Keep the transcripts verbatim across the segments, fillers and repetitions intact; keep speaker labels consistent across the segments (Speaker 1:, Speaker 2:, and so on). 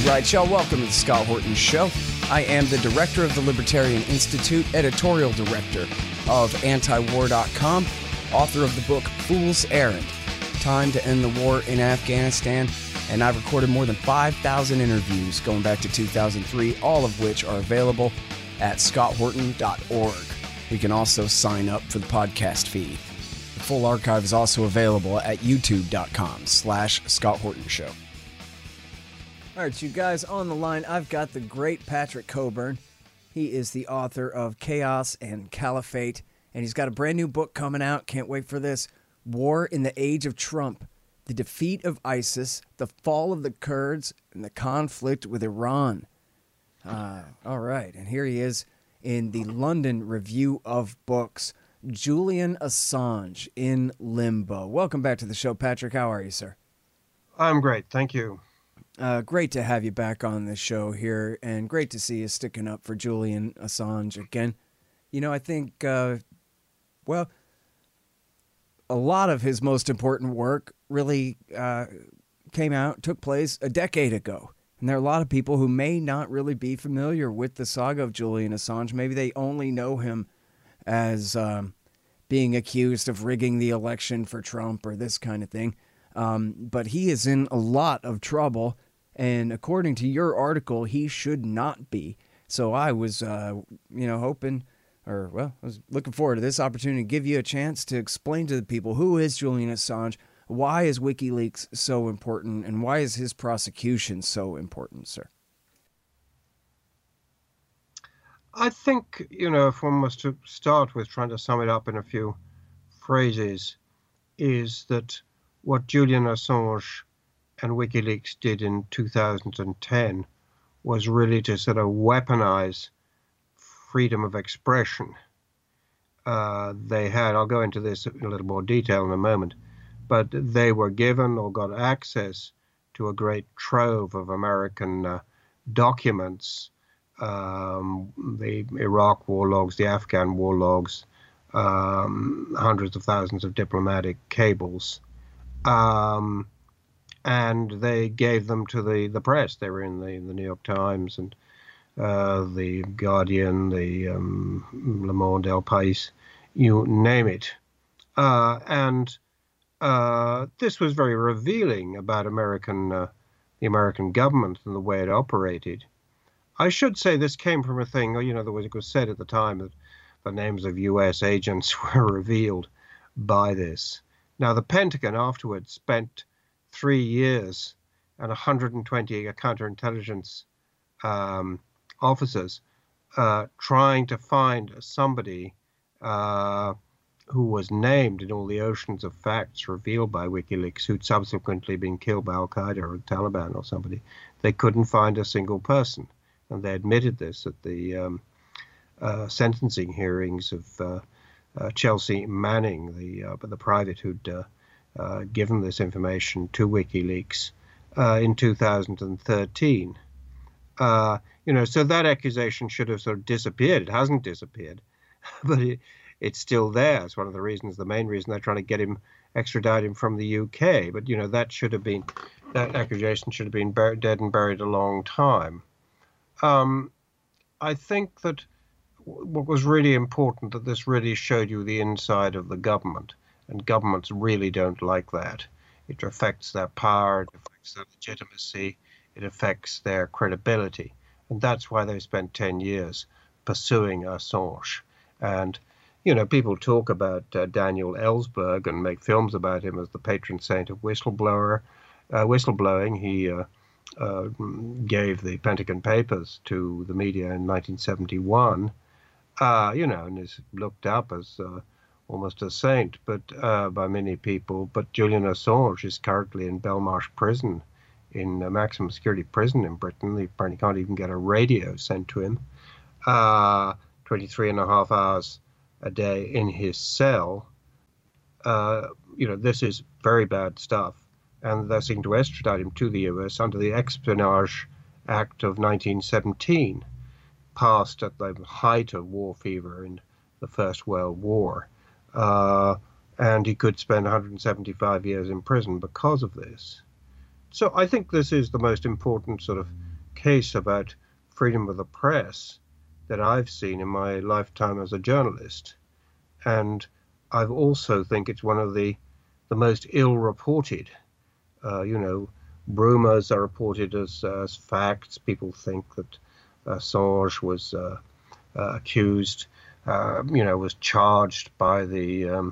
Speaker 1: right, y'all. Welcome to the Scott Horton Show. I am the director of the Libertarian Institute, editorial director of anti war dot com, author of the book Fool's Errand, Time to End the War in Afghanistan, and I've recorded more than five thousand interviews going back to two thousand three, all of which are available at scott horton dot org. You can also sign up for the podcast feed. The full archive is also available at youtube dot com slash Scott Horton Show. All right, you guys, on the line, I've got the great Patrick Cockburn. He is the author of Chaos and Caliphate, and he's got a brand new book coming out. Can't wait for this. War in the Age of Trump, The Defeat of ISIS, The Fall of the Kurds, and the Conflict with Iran. Uh, all right, and here he is in the London Review of Books, Julian Assange in Limbo. Welcome back to the show, Patrick. How are you, sir?
Speaker 2: I'm great, thank you.
Speaker 1: Uh, great to have you back on the show here, and great to see you sticking up for Julian Assange again. You know, I think, uh, well, a lot of his most important work really uh, came out, took place a decade ago. And there are a lot of people who may not really be familiar with the saga of Julian Assange. Maybe they only know him as um, being accused of rigging the election for Trump or this kind of thing. Um, but he is in a lot of trouble. And according to your article, he should not be. So I was, uh, you know, hoping, or, well, I was looking forward to this opportunity to give you a chance to explain to the people, who is Julian Assange? Why is WikiLeaks so important? And why is his prosecution so important, sir?
Speaker 2: I think, you know, if one was to start with trying to sum it up in a few phrases, is that what Julian Assange and WikiLeaks did in two thousand ten was really to sort of weaponize freedom of expression. Uh, they had, I'll go into this in a little more detail in a moment, but they were given or got access to a great trove of American uh, documents, um, the Iraq war logs, the Afghan war logs, um, hundreds of thousands of diplomatic cables. Um, and they gave them to the, the press. They were in the, the New York Times and uh, the Guardian, the um, Le Monde, El País, you name it. Uh, and uh, this was very revealing about American, uh, the American government and the way it operated. I should say this came from a thing, you know, there was, it was said at the time that the names of U S agents were revealed by this. Now, the Pentagon afterwards spent three years and one hundred twenty counterintelligence um, officers uh, trying to find somebody uh, who was named in all the oceans of facts revealed by WikiLeaks, who'd subsequently been killed by Al-Qaeda or Taliban or somebody. They couldn't find a single person. And they admitted this at the um, uh, sentencing hearings of uh, uh, Chelsea Manning, the, uh, the private who'd uh, Uh, given this information to WikiLeaks uh, in two thousand thirteen. Uh, you know, so that accusation should have sort of disappeared. It hasn't disappeared, but it, it's still there. It's one of the reasons, the main reason they're trying to get him, extradite him from the U K. But, you know, that should have been, that accusation should have been buried, dead and buried a long time. Um, I think that what was really important, that this really showed you the inside of the government. And governments really don't like that. It affects their power, it affects their legitimacy, it affects their credibility. And that's why they spent ten years pursuing Assange. And, you know, people talk about uh, Daniel Ellsberg and make films about him as the patron saint of whistleblower, uh, whistleblowing. He uh, uh, gave the Pentagon Papers to the media in nineteen seventy-one, uh, you know, and is looked up as uh, almost a saint, but uh, by many people. But Julian Assange is currently in Belmarsh prison, in a maximum security prison in Britain. He apparently can't even get a radio sent to him. Uh, twenty-three and a half hours a day in his cell. Uh, you know, this is very bad stuff. And they're seeking to extradite him to the U S under the Espionage Act of nineteen seventeen, passed at the height of war fever in the First World War. Uh, and he could spend one hundred seventy-five years in prison because of this. So I think this is the most important sort of case about freedom of the press that I've seen in my lifetime as a journalist. And I also think it's one of the, the most ill-reported. Uh, you know, rumors are reported as, uh, as facts. People think that Assange was uh, uh, accused, uh, you know, was charged by the um,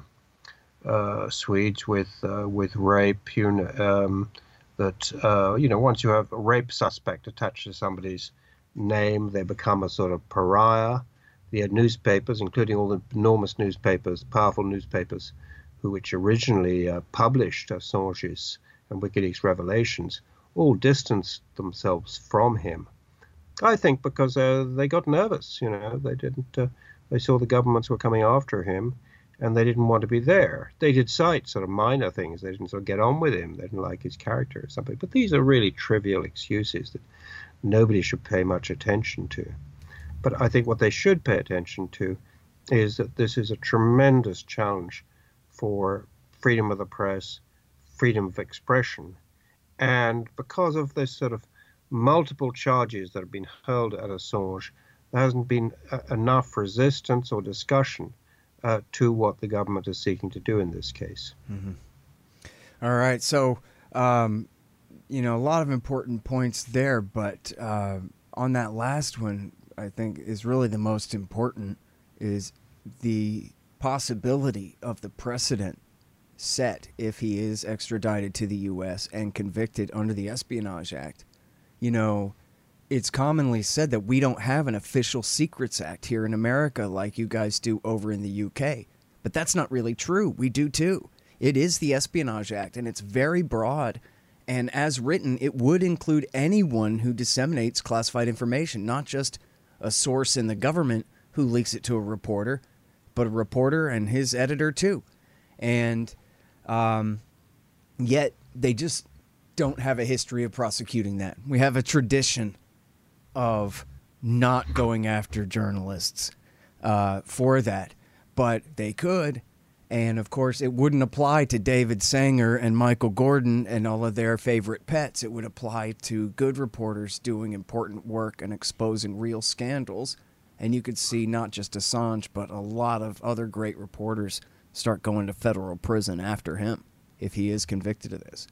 Speaker 2: uh, Swedes with uh, with rape. You know, um, that uh, you know, once you have a rape suspect attached to somebody's name, they become a sort of pariah. The newspapers, including all the enormous newspapers, powerful newspapers, who which originally uh, published Assange's and WikiLeaks revelations, all distanced themselves from him. I think because uh, they got nervous. You know, they didn't. Uh, they saw the governments were coming after him, and they didn't want to be there. They did cite sort of minor things. They didn't sort of get on with him. They didn't like his character or something. But these are really trivial excuses that nobody should pay much attention to. But I think what they should pay attention to is that this is a tremendous challenge for freedom of the press, freedom of expression. And because of this sort of multiple charges that have been hurled at Assange, there hasn't been uh, enough resistance or discussion uh, to what the government is seeking to do in this case.
Speaker 1: Mm-hmm. All right. So, um, you know, a lot of important points there, but uh, on that last one, I think is really the most important is the possibility of the precedent set if he is extradited to the U S and convicted under the Espionage Act. You know, it's commonly said that we don't have an official Secrets Act here in America like you guys do over in the U K. But that's not really true. We do too. It is the Espionage Act, and it's very broad. And as written, it would include anyone who disseminates classified information, not just a source in the government who leaks it to a reporter, but a reporter and his editor too. And um, yet they just don't have a history of prosecuting that. We have a tradition of not going after journalists uh, for that, but they could. And of course, it wouldn't apply to David Sanger and Michael Gordon and all of their favorite pets. It would apply to good reporters doing important work and exposing real scandals. And you could see not just Assange, but a lot of other great reporters start going to federal prison after him if he is convicted of this.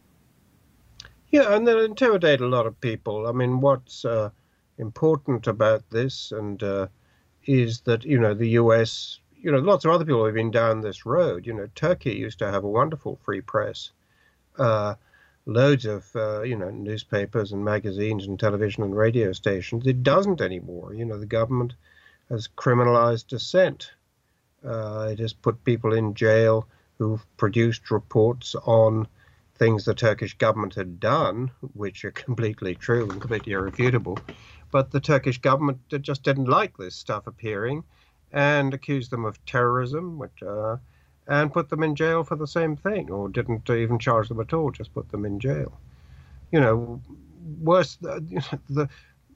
Speaker 2: Yeah, and they'll intimidate a lot of people. I mean, what's uh, important about this and uh, is that, you know, the U S, you know, lots of other people have been down this road. You know, Turkey used to have a wonderful free press. Uh, loads of, uh, you know, newspapers and magazines and television and radio stations. It doesn't anymore. You know, the government has criminalized dissent. Uh, it has put people in jail who've produced reports on things the Turkish government had done, which are completely true and completely irrefutable. But the Turkish government just didn't like this stuff appearing and accused them of terrorism, which, uh, and put them in jail for the same thing, or didn't even charge them at all, just put them in jail. You know, worse, the the,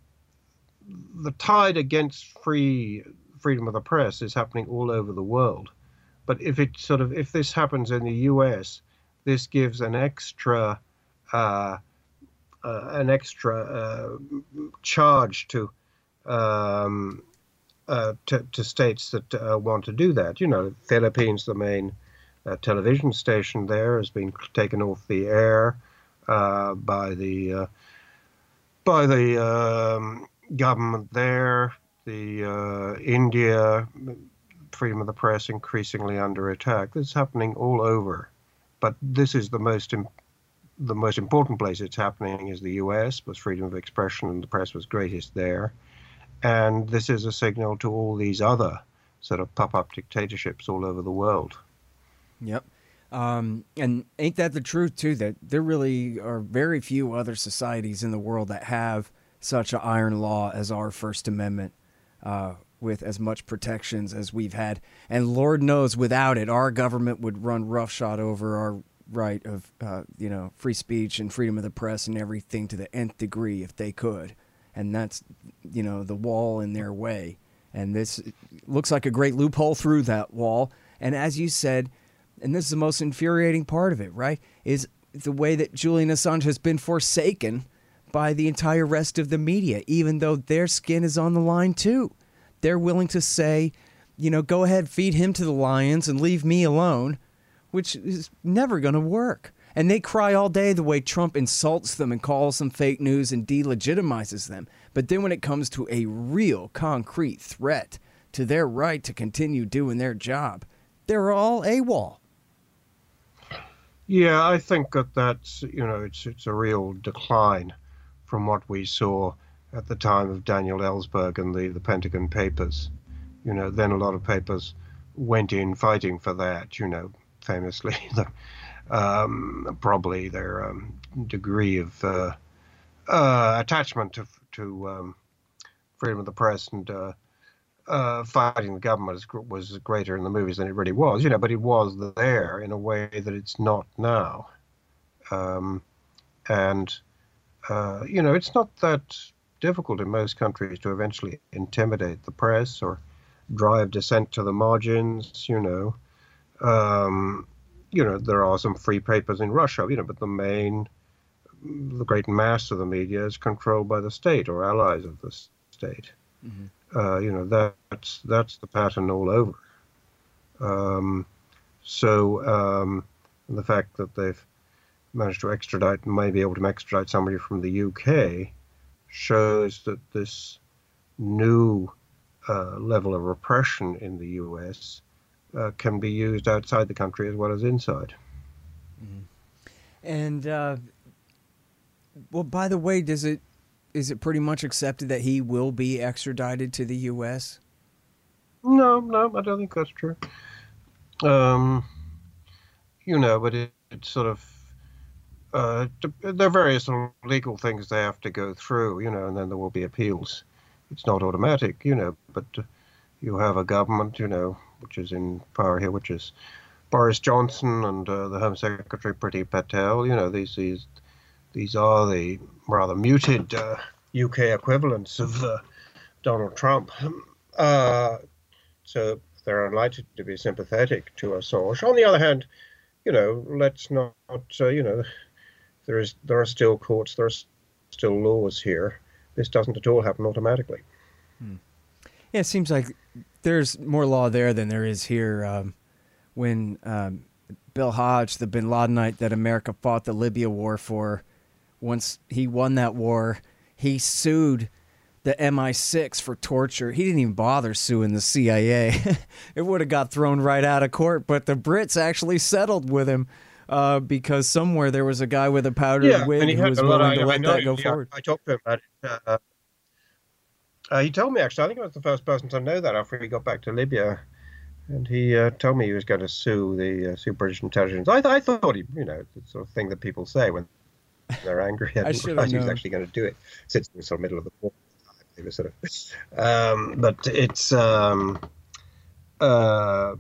Speaker 2: the tide against free freedom of the press is happening all over the world. But if it sort of if this happens in the U S, this gives an extra uh, uh, an extra uh, charge to. Um, Uh, to, to states that uh, want to do that. You know, Philippines, the main uh, television station there, has been taken off the air uh, by the uh, by the um, government there. The uh, India, freedom of the press increasingly under attack. This is happening all over, but this is the most im- the most important place it's happening is the U S, was freedom of expression and the press was greatest there. And this is a signal to all these other sort of pop-up dictatorships all over the world.
Speaker 1: Yep. Um, and ain't that the truth, too, that there really are very few other societies in the world that have such an iron law as our First Amendment, uh, with as much protections as we've had. And Lord knows without it, our government would run roughshod over our right of, uh, you know, free speech and freedom of the press and everything to the nth degree if they could. And that's, you know, the wall in their way. And this looks like a great loophole through that wall. And as you said, and this is the most infuriating part of it, right, is the way that Julian Assange has been forsaken by the entire rest of the media, even though their skin is on the line too. They're willing to say, you know, go ahead, feed him to the lions and leave me alone, which is never going to work. And they cry all day the way Trump insults them and calls them fake news and delegitimizes them. But then when it comes to a real concrete threat to their right to continue doing their job, they're all AWOL.
Speaker 2: Yeah, I think that that's, you know, it's it's a real decline from what we saw at the time of Daniel Ellsberg and the, the Pentagon Papers. You know, then a lot of papers went in fighting for that, you know, famously, the, um, probably their um, degree of uh, uh, attachment to, to um, freedom of the press and uh, uh, fighting the government was greater in the movies than it really was, you know, but it was there in a way that it's not now. Um, and, uh, you know, it's not that difficult in most countries to eventually intimidate the press or drive dissent to the margins, you know. Um, you know, there are some free papers in Russia, you know, but the main, the great mass of the media is controlled by the state or allies of the state. Mm-hmm. Uh, you know, that, that's that's the pattern all over. Um, so um, the fact that they've managed to extradite, may be able to extradite somebody from the U K, shows that this new uh, level of repression in the U S uh, can be used outside the country as well as inside.
Speaker 1: Mm-hmm. And, uh, well, by the way, does it is it pretty much accepted that he will be extradited to the U S?
Speaker 2: No, no, I don't think that's true. Um, you know, but it, it's sort of, uh, there are various legal things they have to go through, you know, and then there will be appeals. It's not automatic, you know, but you have a government, you know, which is in power here, which is Boris Johnson and uh, the Home Secretary Priti Patel. You know, these these these are the rather muted uh, U K equivalents of uh, Donald Trump. Uh, so they're unlikely to be sympathetic to Assange. On the other hand, you know, let's not, uh, you know, there is there are still courts, there are still laws here. This doesn't at all happen automatically.
Speaker 1: Hmm. Yeah, it seems like there's more law there than there is here. Um, when um, Bill Hodge, the bin Ladenite that America fought the Libya war for, once he won that war, he sued the M I six for torture. He didn't even bother suing the C I A. It would have got thrown right out of court, but the Brits actually settled with him uh, because somewhere there was a guy with a powdered
Speaker 2: yeah,
Speaker 1: wig who was willing to let that go
Speaker 2: yeah,
Speaker 1: forward.
Speaker 2: I talked to him about it. Uh, uh, he told me, actually, I think I was the first person to know that after he got back to Libya. And he uh, told me he was going to sue the uh, sue British intelligence. I, th- I thought he, you know, the sort of thing that people say when they're angry. I didn't realize he was actually going to do it. Sits in the sort of middle of the war. He was sort of, um, but it's, um, uh,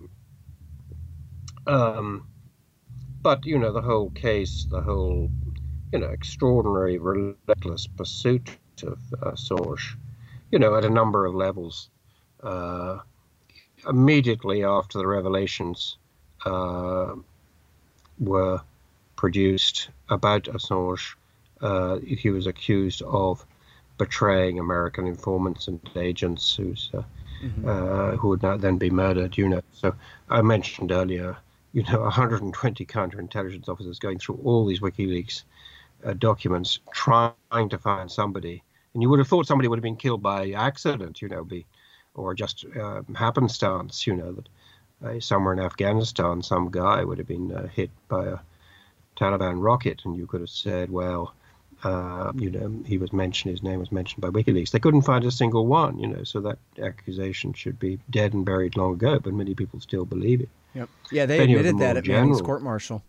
Speaker 2: um, but you know, the whole case, the whole, you know, extraordinary, relentless pursuit of uh, Assange, you know, at a number of levels. Uh, Immediately after the revelations uh, were produced about Assange, uh, he was accused of betraying American informants and agents who's, uh, mm-hmm. uh, who would not then be murdered, you know. So I mentioned earlier, you know, one hundred twenty counterintelligence officers going through all these WikiLeaks uh, documents, trying to find somebody. And you would have thought somebody would have been killed by accident, you know, be or just uh, happenstance, you know, that uh, somewhere in Afghanistan, some guy would have been uh, hit by a Taliban rocket, and you could have said, well, uh, you know, he was mentioned, his name was mentioned by WikiLeaks. They couldn't find a single one, you know, so that accusation should be dead and buried long ago, but many people still believe it.
Speaker 1: Yep. Yeah, they
Speaker 2: then
Speaker 1: admitted
Speaker 2: the
Speaker 1: that at
Speaker 2: general,
Speaker 1: Manning's court-martial.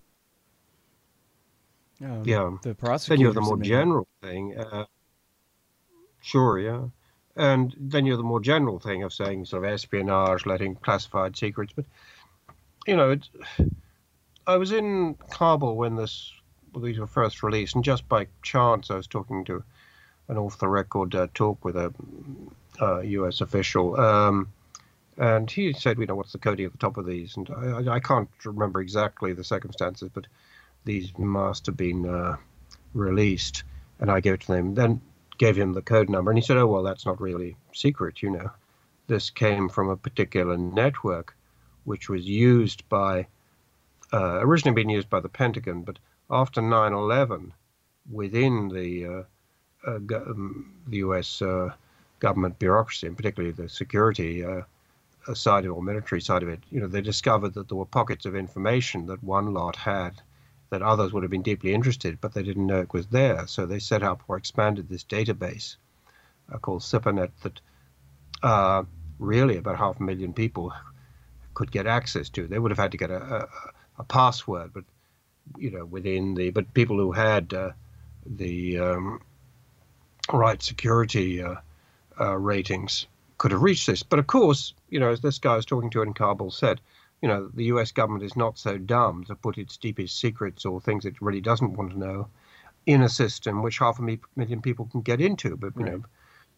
Speaker 1: Um,
Speaker 2: yeah.
Speaker 1: The prosecutors.
Speaker 2: Then you have the more general thing. Uh, sure, yeah. And then you have the more general thing of saying sort of espionage, letting classified secrets. But, you know, it, I was in Kabul when this well, these were first released, and just by chance I was talking to an off-the-record uh, talk with a uh, U S official, um, and he said, you know, what's the coding at the top of these? And I, I can't remember exactly the circumstances, but these must have been uh, released. and I gave it to them. Then gave him the code number, and he said, "Oh well, that's not really secret, you know. This came from a particular network, which was used by uh, originally being used by the Pentagon, but after nine eleven, within the uh, uh, um, the U S uh, government bureaucracy, and particularly the security uh, side of it, or military side of it, you know, they discovered that there were pockets of information that one lot had that others would have been deeply interested, but they didn't know it was there. So they set up or expanded this database uh, called SIPRNet that uh, really about half a million people could get access to. They would have had to get a, a, a password, but you know, within the but people who had uh, the um, right security uh, uh, ratings could have reached this. But of course, you know, as this guy I was talking to in Kabul said, you know, the U S government is not so dumb to put its deepest secrets or things it really doesn't want to know in a system which half a million people can get into. But, you right. know,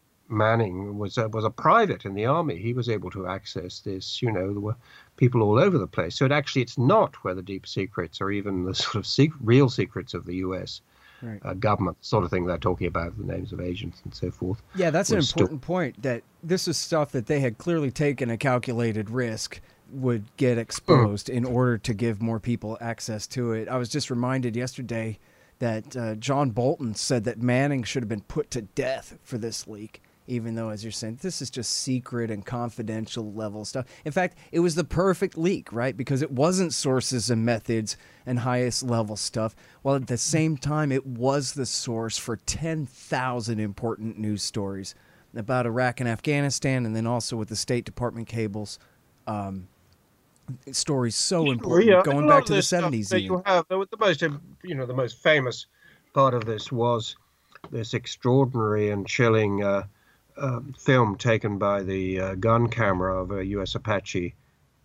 Speaker 2: Manning was a, was a private in the army. He was able to access this. You know, there were people all over the place. So it actually, it's not where the deep secrets or even the sort of sec- real secrets of the U S right. uh, government, sort of thing they're talking about, the names of agents and so forth.
Speaker 1: Yeah, that's an important still- point, that this is stuff that they had clearly taken a calculated risk would get exposed mm. in order to give more people access to it. I was just reminded yesterday that uh, John Bolton said that Manning should have been put to death for this leak, even though, as you're saying, this is just secret and confidential level stuff. In fact, it was the perfect leak, right? Because it wasn't sources and methods and highest level stuff, while at the same time, it was the source for ten thousand important news stories about Iraq and Afghanistan, and then also with the State Department cables. Um, stories so important, yeah, going back to the seventies.
Speaker 2: That you have the, the most, you know, the most famous part of this was this extraordinary and chilling uh, uh, film taken by the uh, gun camera of a U S Apache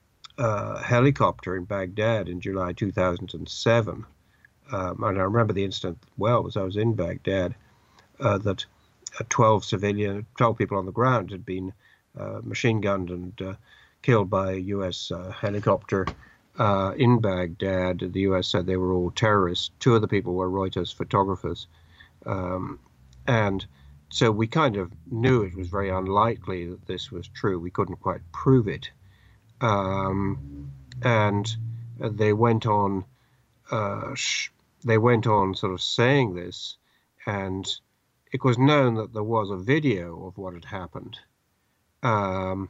Speaker 2: uh, helicopter in Baghdad in July two thousand seven. Um, and I remember the incident well, as I was in Baghdad, uh, that uh, twelve civilian, twelve people on the ground had been uh, machine gunned and uh, killed by a U S uh, helicopter uh, in Baghdad. The U S said they were all terrorists. Two of the people were Reuters photographers. Um, and so we kind of knew it was very unlikely that this was true. We couldn't quite prove it. Um, and they went on, uh, sh- they went on sort of saying this, and it was known that there was a video of what had happened. Um,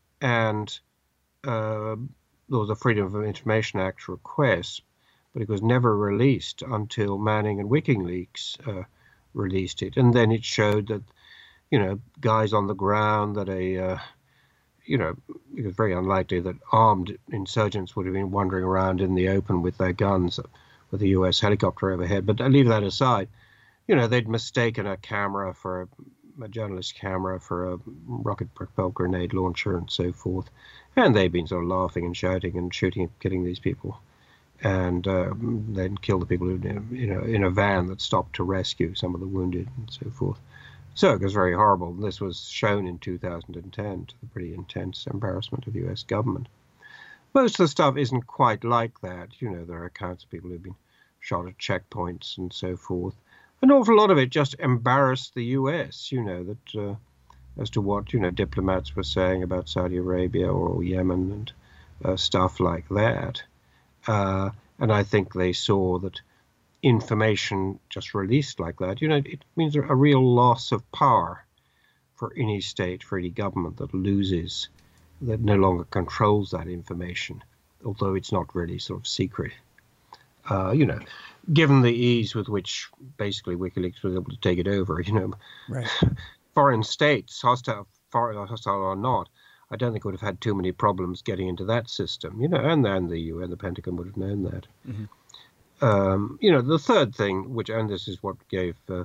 Speaker 2: and uh, there was a Freedom of Information Act request, but it was never released until Manning and WikiLeaks uh, released it. And then it showed that, you know, guys on the ground, that a, uh, you know, it was very unlikely that armed insurgents would have been wandering around in the open with their guns with a U S helicopter overhead. But I leave that aside. You know, they'd mistaken a camera for a a journalist camera for a rocket-propelled grenade launcher and so forth. And they've been sort of laughing and shouting and shooting and killing these people. And um, then kill the people who, you know, in a van that stopped to rescue some of the wounded and so forth. So it was very horrible. And this was shown in two thousand ten to the pretty intense embarrassment of the U S government. Most of the stuff isn't quite like that. You know, there are accounts of people who've been shot at checkpoints and so forth. An awful lot of it just embarrassed the U S, you know, that uh, as to what, you know, diplomats were saying about Saudi Arabia or Yemen and uh, stuff like that. Uh, and I think they saw that information just released like that, you know, it means a real loss of power for any state, for any government that loses, that no longer controls that information, although it's not really sort of secret. Uh, you know, given the ease with which basically WikiLeaks was able to take it over, you know,
Speaker 1: right.
Speaker 2: foreign states, hostile, foreign, hostile or not, I don't think would have had too many problems getting into that system, you know, and then the U N, the Pentagon would have known that. Mm-hmm. Um, you know, the third thing, which, and this is what gave uh,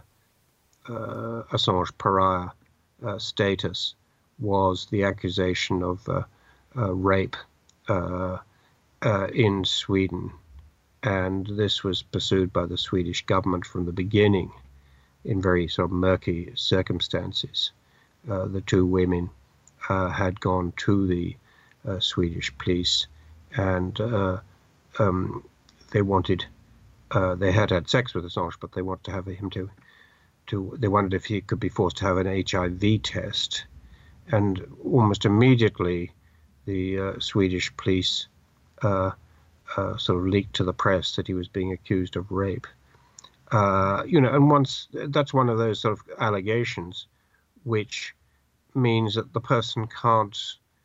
Speaker 2: uh, Assange pariah uh, status, was the accusation of uh, uh, rape uh, uh, in Sweden. And this was pursued by the Swedish government from the beginning in very sort of murky circumstances. Uh, the two women uh, had gone to the uh, Swedish police, and uh, um, they wanted, uh, they had had sex with Assange, but they wanted to have him to to. They wondered if he could be forced to have an H I V test, and almost immediately, the uh, Swedish police uh, uh, sort of leaked to the press that he was being accused of rape. Uh, you know, and once that's one of those sort of allegations, which means that the person can't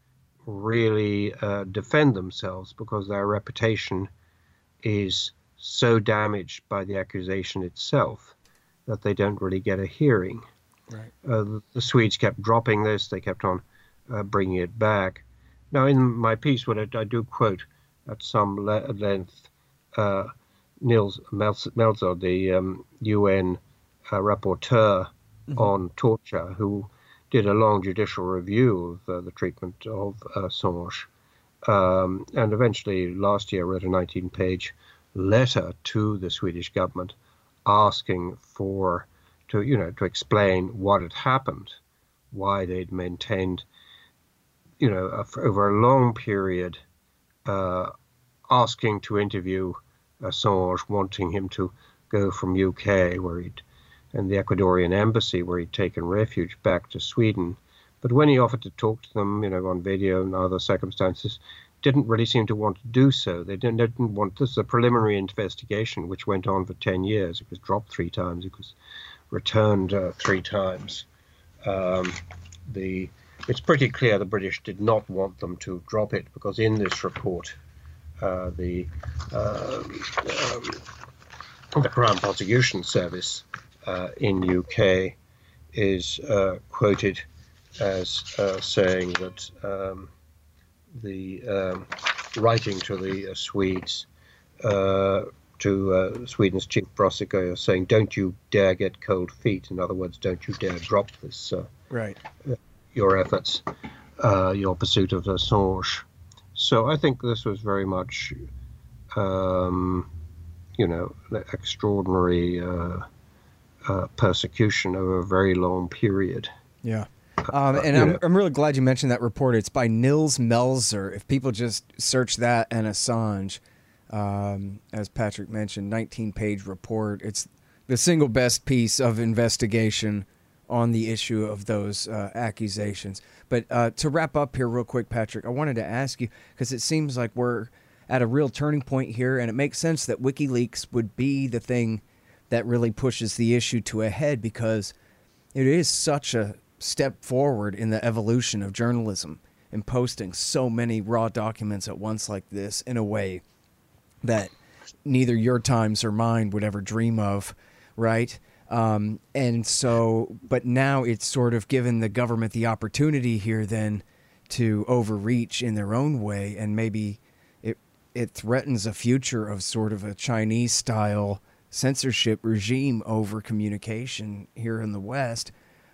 Speaker 2: really uh, defend themselves because their reputation is so damaged by the accusation itself that they don't really get a hearing.
Speaker 1: Right.
Speaker 2: Uh, the, the Swedes kept dropping this. They kept on uh, bringing it back. Now, in my piece, what I, I do quote at some le- length uh, Nils Melzer, the um, U N uh, rapporteur mm-hmm. on torture, who did a long judicial review of uh, the treatment of uh, Assange, um, and eventually last year wrote a nineteen-page letter to the Swedish government asking for to you know to explain what had happened, why they'd maintained you know a, over a long period uh, asking to interview Assange, wanting him to go from U K where he'd and the Ecuadorian embassy where he'd taken refuge back to Sweden. But when he offered to talk to them, you know, on video and other circumstances, didn't really seem to want to do so. They didn't, didn't want, this is a preliminary investigation which went on for ten years. It was dropped three times. It was returned uh, three times. Um, the It's pretty clear the British did not want them to drop it because in this report, uh, the, uh, um, the Crown Prosecution Service Uh, in U K is uh, quoted as uh, saying that um, the um, writing to the uh, Swedes, uh, to uh, Sweden's chief prosecutor, saying, "Don't you dare get cold feet." In other words, don't you dare drop this. Uh,
Speaker 1: right.
Speaker 2: Uh, your efforts, uh, your pursuit of Assange. So I think this was very much, um, you know, extraordinary. Uh, Uh, persecution over a very long period.
Speaker 1: Yeah. Um, and uh, I'm, I'm really glad you mentioned that report. It's by Nils Melzer. If people just search that and Assange, um, as Patrick mentioned, nineteen-page report. It's the single best piece of investigation on the issue of those uh, accusations. But uh, to wrap up here real quick, Patrick, I wanted to ask you, because it seems like we're at a real turning point here, and it makes sense that WikiLeaks would be the thing that really pushes the issue to a head, because it is such a step forward in the evolution of journalism and posting so many raw documents at once like this in a way that neither your Times or mine would ever dream of, right? Um, and so, but now it's sort of given the government the opportunity here then to overreach in their own way, and maybe it it threatens a future of sort of a Chinese-style censorship regime over communication here in the West.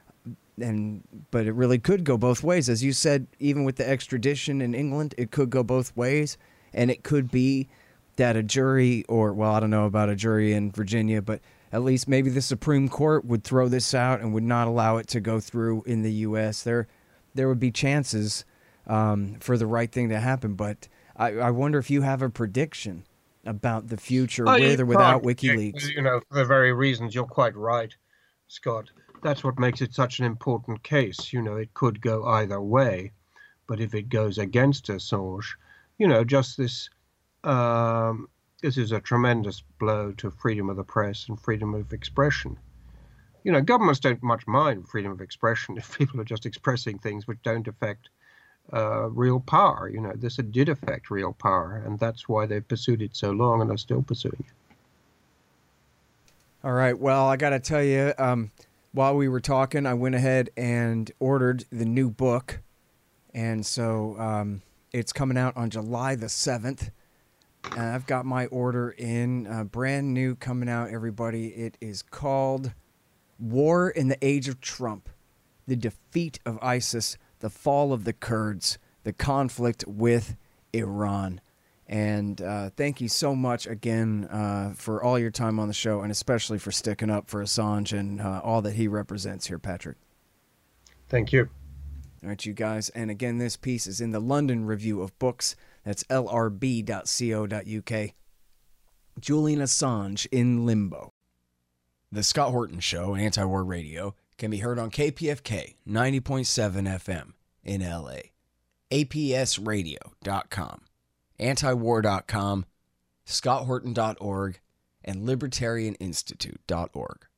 Speaker 1: And but it really could go both ways. As you said, even with the extradition in England, it could go both ways. And it could be that a jury, or, well, I don't know about a jury in Virginia, but at least maybe the Supreme Court would throw this out and would not allow it to go through in the U S. There there would be chances um, for the right thing to happen. But I, I wonder if you have a prediction about the future
Speaker 2: oh,
Speaker 1: with or without WikiLeaks.
Speaker 2: You know, for the very reasons, you're quite right, Scott. That's what makes it such an important case. You know, it could go either way, but if it goes against Assange, you know, just this, um, this is a tremendous blow to freedom of the press and freedom of expression. You know, governments don't much mind freedom of expression if people are just expressing things which don't affect Uh, real power. You know, this did affect real power, and that's why they've pursued it so long and are still pursuing it.
Speaker 1: All right. Well, I got to tell you, um, while we were talking, I went ahead and ordered the new book, and so um, it's coming out on July the seventh. And I've got my order in, uh, brand new, coming out, everybody. It is called War in the Age of Trump: The Defeat of ISIS, The Fall of the Kurds, The Conflict with Iran. And uh, thank you so much again uh, for all your time on the show, and especially for sticking up for Assange and uh, all that he represents here, Patrick.
Speaker 2: Thank you.
Speaker 1: All right, you guys. And again, this piece is in the London Review of Books. That's L R B dot co dot U K. Julian Assange in Limbo. The Scott Horton Show, Anti-War Radio, can be heard on K P F K ninety point seven F M in L A, A P S radio dot com, antiwar dot com, scott horton dot org, and libertarian institute dot org.